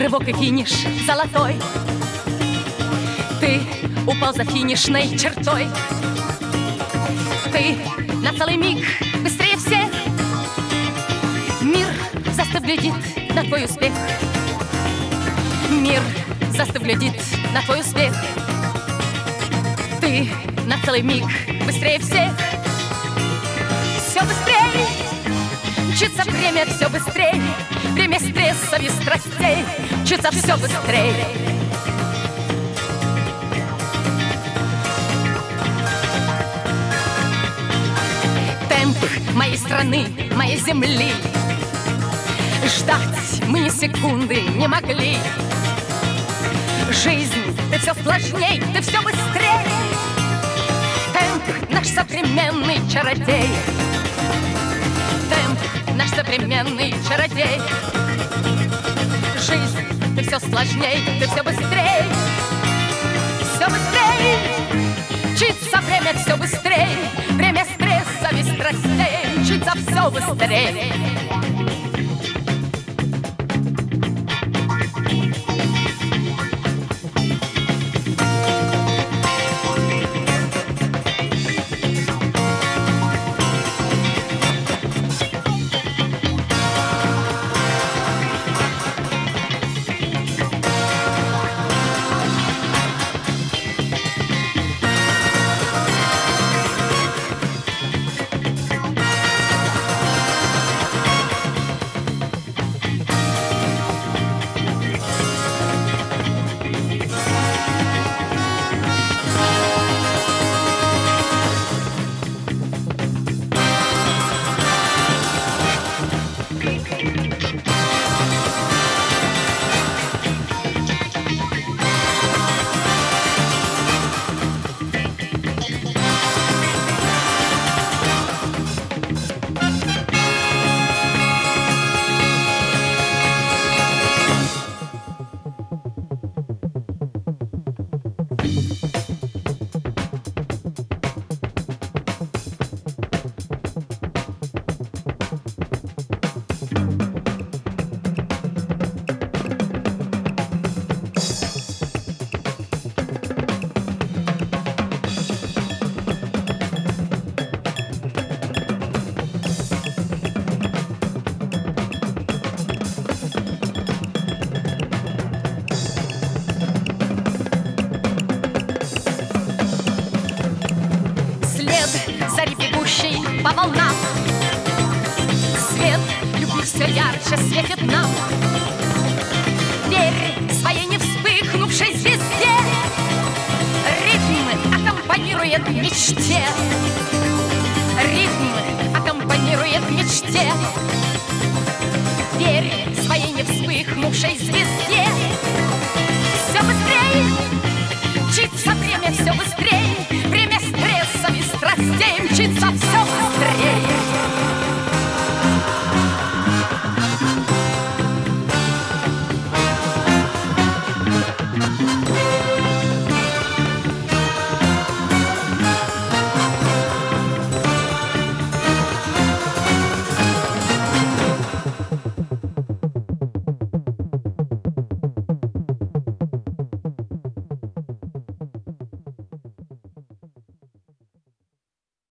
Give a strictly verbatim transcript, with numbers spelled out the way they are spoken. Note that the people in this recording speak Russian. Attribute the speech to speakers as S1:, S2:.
S1: рывок и финиш золотой. Ты упал за финишной чертой. Ты на целый миг быстрее всех. Мир застыв глядит на твой успех. Мир застыв глядит на твой успех. Ты на целый миг быстрее всех. Все быстрее мчится время, все быстрее. Время стрессов и страстей мчится все быстрее. Темп моей страны, моей земли ждать мы ни секунды не могли. Жизнь, ты все сложней, ты все быстрее. Темп наш современный чародей. Темп наш современный чародей. Жизнь, ты все сложней, ты все быстрее. Все быстрее мчится время, все быстрее. Время стресса и страстей мчится все быстрее. Зари, бегущий по волнам. Свет любви все ярче светит нам. Верь своей не вспыхнувшей звезде. Ритм аккомпанирует мечте. Ритм аккомпанирует мечте. Верь своей не вспыхнувшей звезде.